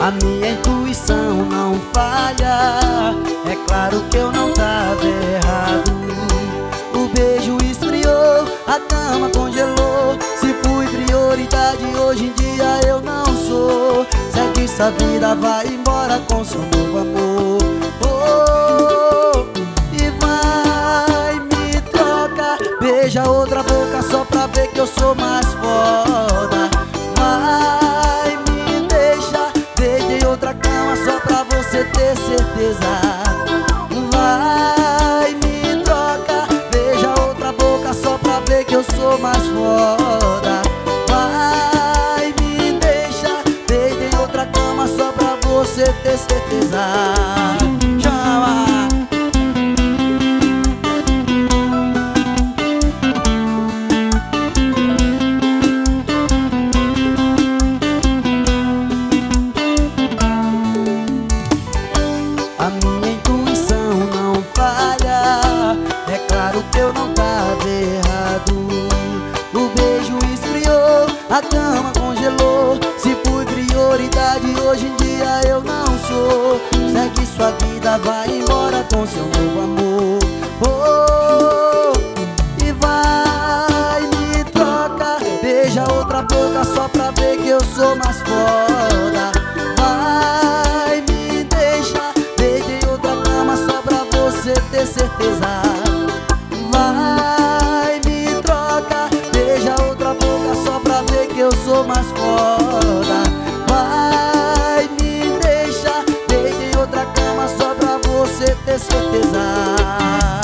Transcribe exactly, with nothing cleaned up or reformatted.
A minha intuição não falha, é claro que eu não tava errado. O beijo esfriou, a cama congelou. Se fui prioridade, hoje em dia eu não sou. Segue essa vida, vai embora com seu novo amor. Oh, e vai me trocar, beija outra boca só pra ver que eu sou mais foda. Vai me deixar, deita em outra cama só pra você ter certeza. Vai me trocar, beija outra boca só pra ver que eu sou mais foda. Vai me deixar, deita em outra cama só pra você ter certeza. Chama! A minha intuição não falha, é claro que eu não tava errado. O beijo esfriou, a cama congelou. Se fui prioridade, hoje em dia eu não sou. Segue sua vida, vai embora com seu novo amor. Oh, e vai me trocar, beija outra boca só pra ver que eu sou mais foda. Vai me deixar, deita em outra cama só pra você ter certeza. Vai me trocar, beija outra boca só pra ver que eu sou mais foda. Vai me deixar, deita em outra cama só pra você ter certeza.